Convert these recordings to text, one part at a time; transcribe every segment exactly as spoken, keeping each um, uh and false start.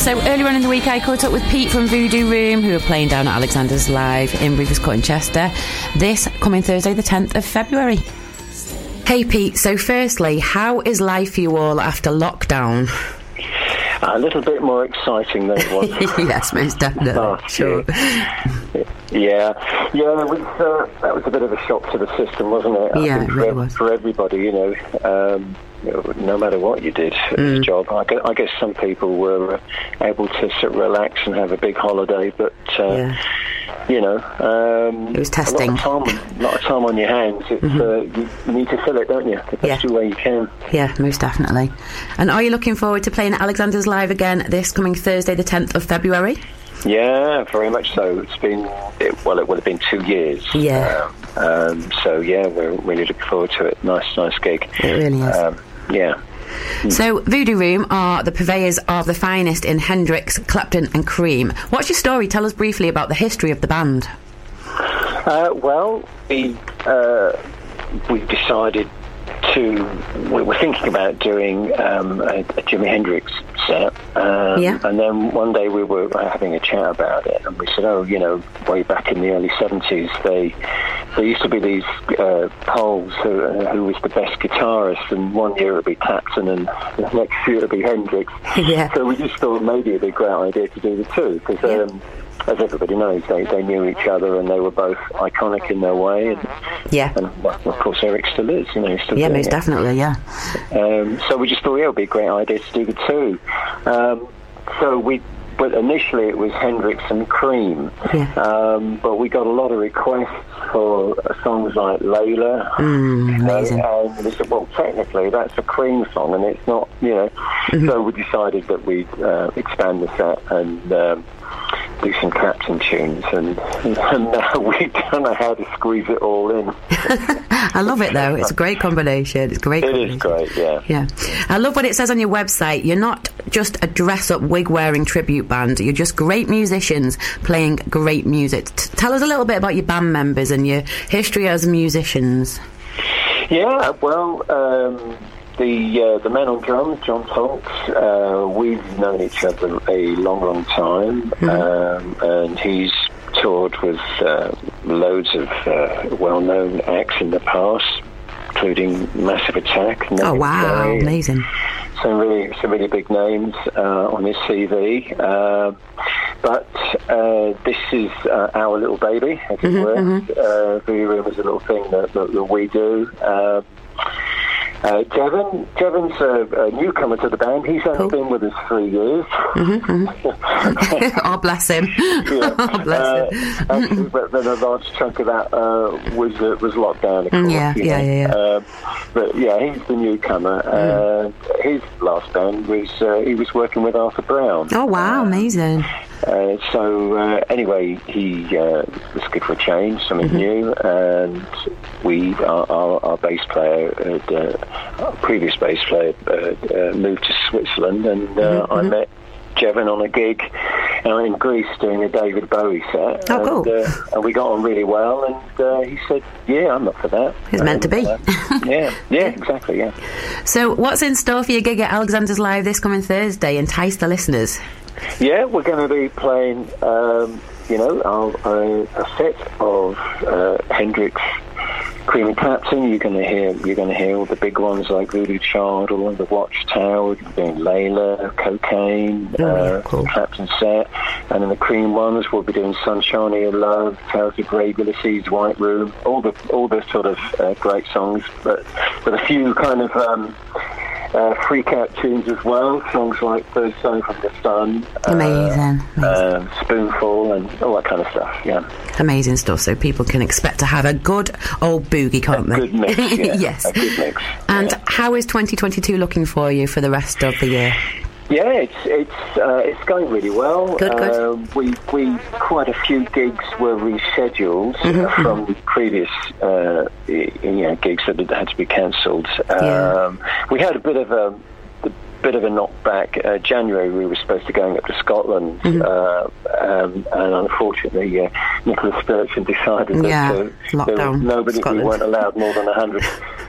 So earlier on in the week I caught up with Pete from Voodoo Room, who are playing down at Alexander's Live in Rufus Court in Chester this coming Thursday the tenth of February. Hey Pete, so firstly, how is life for you all after lockdown? A little bit more exciting than it was. Yes, most definitely. Last Sure. year. Yeah, yeah, it was, uh, that was a bit of a shock to the system, wasn't it? I Yeah, think it for, really was. for everybody, you know, um, you know, no matter what you did at Mm. the job. I guess, I guess some people were uh, able to sort of relax and have a big holiday, but, uh, Yeah. you know, um, It was testing. A lot of time, a lot of time on your hands. It's, Mhm. uh, you, you need to fill it, don't you? The best Yeah. way you can. Yeah, most definitely. And are you looking forward to playing at Alexander's Live again this coming Thursday the tenth of February? Yeah, very much so. It's been, it, well, it would have been two years. Yeah. Um, um, so, yeah, we're really looking forward to it. Nice, nice gig. It really is. Um, yeah. So, Voodoo Room are the purveyors of the finest in Hendrix, Clapton and Cream. What's your story? Tell us briefly about the history of the band. Uh, well, we, uh, we decided to, we were thinking about doing um, a, a Jimi Hendrix set, um, Yeah. and then one day we were having a chat about it, and we said, oh, you know, way back in the early seventies, they there used to be these uh, polls who, uh, who was the best guitarist, and one year it would be Clapton, and the next year it would be Hendrix. Yeah. So we just thought maybe it'd be a great idea to do the two, because Yeah. um, as everybody knows, they, they knew each other, and they were both iconic in their way, and, Yeah. and well, of course Eric still is, you know, he's still Yeah, doing most it. definitely, yeah. Um, so we just thought, yeah, it would be a great idea to do the two. Um, so we, but initially it was Hendrix and Cream, Yeah. um, but we got a lot of requests for songs like Layla. Mm, you know, amazing. and we said, well, technically that's a Cream song, and it's not, you know. Mhm. So we decided that we'd uh, expand the set and um, do some Clapton tunes, and, and now we don't know how to squeeze it all in. I love it though. It's a great combination. It's a great It combination. is great, yeah. Yeah. I love what it says on your website. You're not just a dress-up, wig-wearing tribute band. You're just great musicians playing great music. T- tell us a little bit about your band members and your history as musicians. Yeah, well, um, the uh, the man on drums, John Tonks, uh, we've known each other a long, long time, Mm-hmm. um, and he's toured with uh, loads of uh, well-known acts in the past, including Massive Attack. Oh, Neville wow. Gray, Amazing. Some really, some really big names uh, on his C V. Uh, but uh, this is uh, our little baby, as it Mhm, were. mhm. Uh, Voodoo Room is a little thing that, that, that we do. Um, uh, Devin, Devin's a, a newcomer to the band. He's only Cool. been with us three years. Mm-hmm. Oh, bless him. Yeah. Oh, bless uh, him. actually, but then a large chunk of that uh, was uh, was locked down, of course. Yeah, you yeah, know. yeah, yeah. Um, but yeah, he's the newcomer. Mm. Uh, his last band was uh, he was working with Arthur Brown. Oh, wow. Amazing. Uh, so uh, anyway, he uh, was good for a change, something Mm-hmm. new, and we, our, our, our bass player, had, uh, our previous bass player, uh, uh, moved to Switzerland, and uh, Mm-hmm. I met Jevon on a gig uh, in Greece doing a David Bowie set. Oh, cool. And, uh, and we got on really well, and uh, he said, yeah, I'm up for that. It's meant to be. Uh, yeah, yeah, exactly, yeah. So, what's in store for your gig at Alexander's Live this coming Thursday? Entice the listeners. Yeah, we're going to be playing, um, you know, our, uh, a set of uh, Hendrix, Cream and Clapton. You're going to hear, you're going to hear all the big ones like Voodoo Child, all of the Watchtower. We're doing Layla, Cocaine, Oh, yeah, uh, cool. Clapton set, and then the Cream ones we'll be doing Sunshine of Love, Tales of Grey Ulysses, White Room, all the all the sort of uh, great songs, but with a few kind of. Um, Uh, freak out tunes as well, songs like First Song from the Sun, Amazing. uh, uh, Spoonful, and all that kind of stuff. Yeah, Amazing stuff. So people can expect to have a good old boogie, can't they? good mix. Yeah. Yes. A good mix. And yeah. how is twenty twenty-two looking for you for the rest of the year? Yeah, it's it's uh, it's going really well. Good, good. Uh, we we quite a few gigs were rescheduled Mm-hmm, uh, from previous uh, y- you know gigs that had had to be cancelled. Yeah. Um, we had a bit of a, a bit of a knockback. Uh, January we were supposed to going up to Scotland, Mm-hmm. uh, um, and unfortunately uh, Nicholas Sturgeon decided Yeah, that uh, there lockdown, was nobody Scotland. we weren't allowed more than a hundred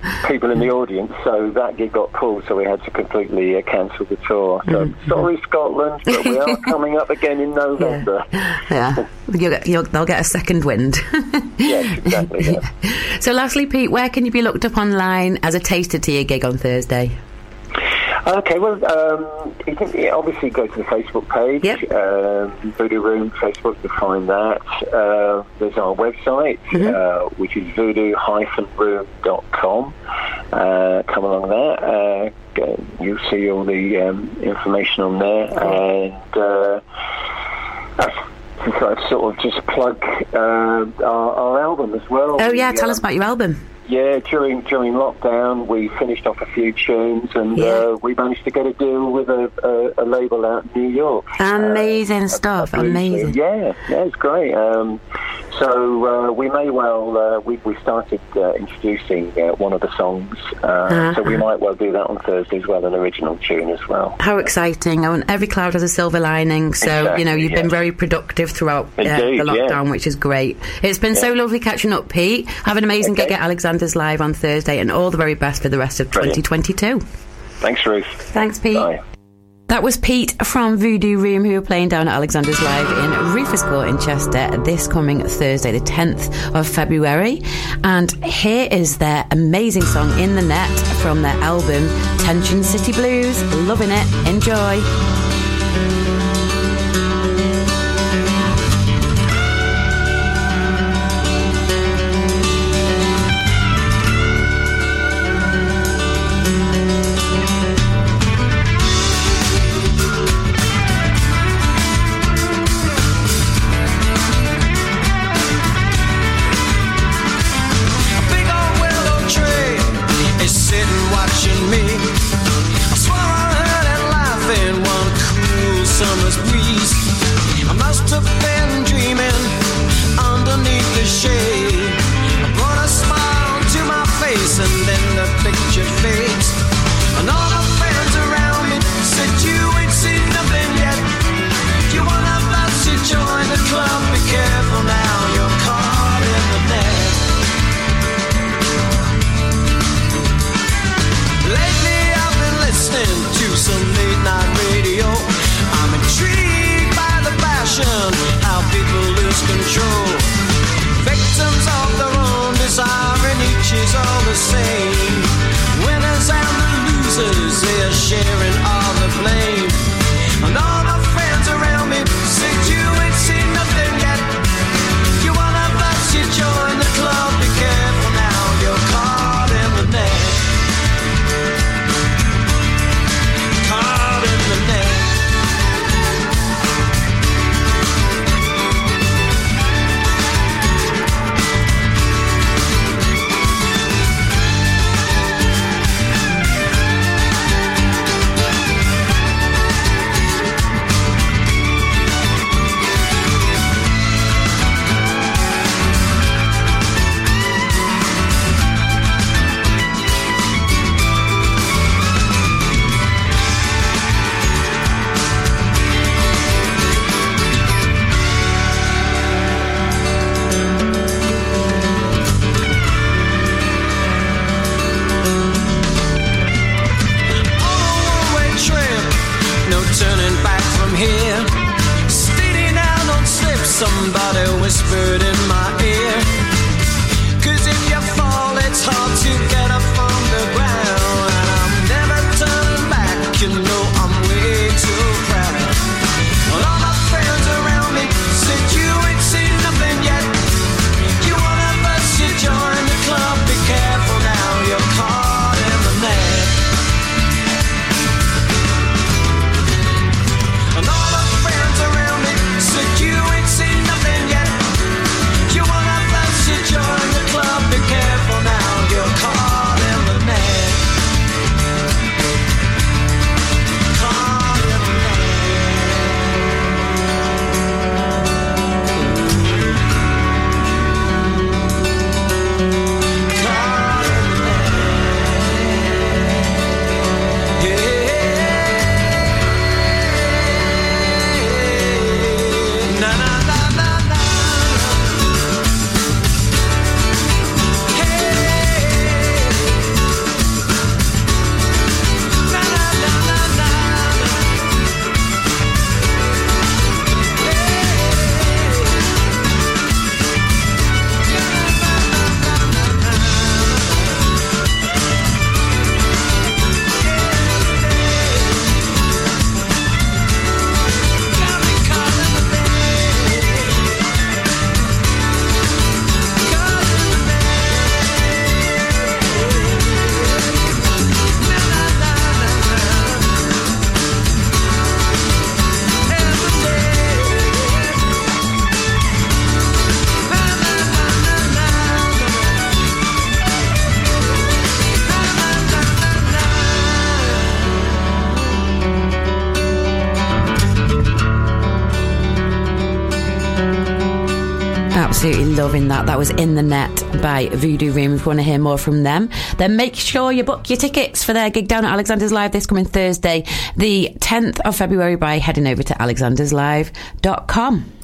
people in the audience, so that gig got pulled, so we had to completely uh, cancel the tour. So mm-hmm. sorry, Scotland, but we are coming up again in November. Yeah, yeah. You'll get, you'll, they'll get a second wind. Yes, exactly. Yeah. So lastly, Pete, where can you be looked up online as a taster to your gig on Thursday? Okay, well, um, you can yeah, obviously go to the Facebook page, yep. um, Voodoo Room Facebook, to find that. Uh, there's our website, mm-hmm. uh, which is voodoo dash room dot com. Uh, come along there. Uh, go, you'll see all the um, information on there. And uh, I, I sort of just plug uh, our, our album as well. Oh, yeah, the, tell uh, us about your album. Yeah, during during lockdown, we finished off a few tunes, and yeah. uh, we managed to get a deal with a, a, a label out in New York. Amazing uh, stuff, a, a amazing. Yeah, yeah, it's great. Um, so uh, we may well, uh, we, we started uh, introducing uh, one of the songs, uh, uh-huh. so we might well do that on Thursday as well, an original tune as well. How exciting. And every cloud has a silver lining, so, exactly, you know, you've yeah. been very productive throughout uh, Indeed, the lockdown, yeah. which is great. It's been yeah. so lovely catching up, Pete. Have an amazing okay. gig at Alexander's Live on Thursday, and all the very best for the rest of Brilliant. twenty twenty-two. Thanks, Ruth. Thanks, Pete. Bye. That was Pete from Voodoo Room, who are playing down at Alexander's Live in Rufus Court in Chester this coming Thursday, the tenth of February. And here is their amazing song, In the Net, from their album Tension City Blues. Loving it. Enjoy. Watching me, I swore I heard it laughing one Absolutely loving that. That was In the Net by Voodoo Room. If you want to hear more from them, then make sure you book your tickets for their gig down at Alexander's Live this coming Thursday, the tenth of February, by heading over to alexanders live dot com.